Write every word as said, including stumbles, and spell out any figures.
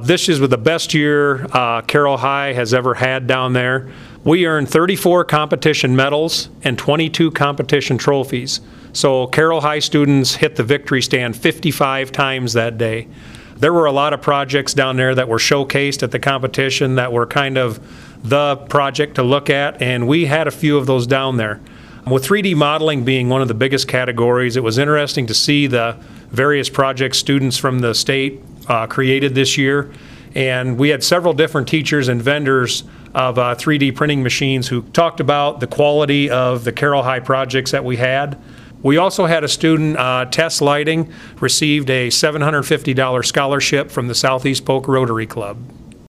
This is the best year uh, Carroll High has ever had down there. We earned thirty-four competition medals and twenty-two competition trophies. So Carroll High students hit the victory stand fifty-five times that day. There were a lot of projects down there that were showcased at the competition that were kind of the project to look at, and we had a few of those down there. With three D modeling being one of the biggest categories, it was interesting to see the various projects students from the state uh, created this year. And we had several different teachers and vendors of uh, three D printing machines who talked about the quality of the Carroll High projects that we had. We also had a student, uh, Tess Lighting, received a seven hundred fifty dollar scholarship from the Southeast Polk Rotary Club.